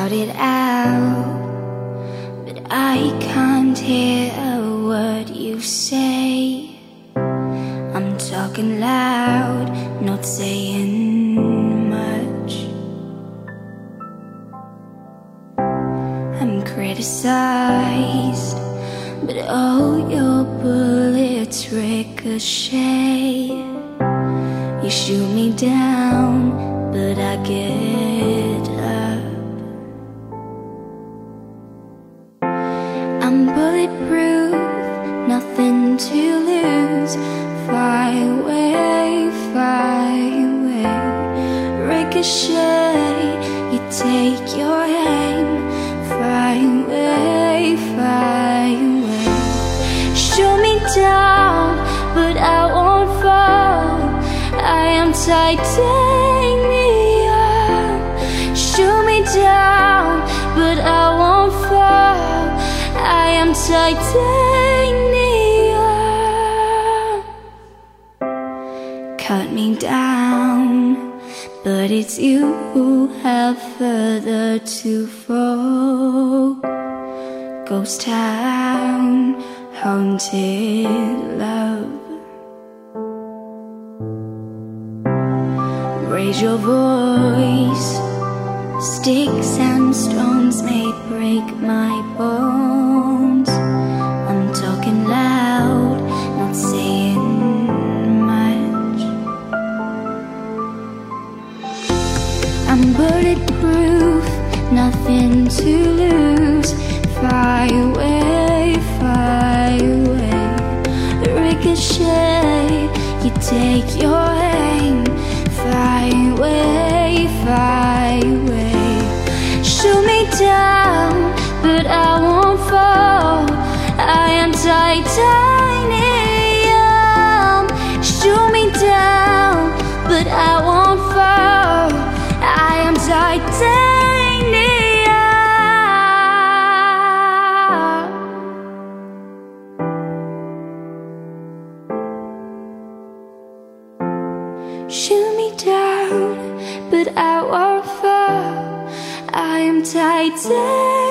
shout it out, but I can't hear a word you say. I'm talking loud, not saying much. I'm criticized, but all your bullets ricochet. You shoot me down, but I get up. I'm bulletproof, nothing to lose. Fly away, fly away. Ricochet, you take your aim. Fly away, fly away. Shoot me down, but I won't fall. I am titanium. Shoot me down, but I won't fall. I am titanium. Cut me down, but it's you who have further to fall. Ghost town, haunted love. Raise your voice. Sticks and stones may break my bones. I'm talking loud, not saying much. I'm bulletproof, nothing to lose. Fly away, fly away. Ricochet, you take your aim. Fly away, fly away. Shoot me down, but I won't fall. I am titanium. Shoot me down, but I won't fall. I am titanium. Shoot me down, but I won't fall. I am titanium.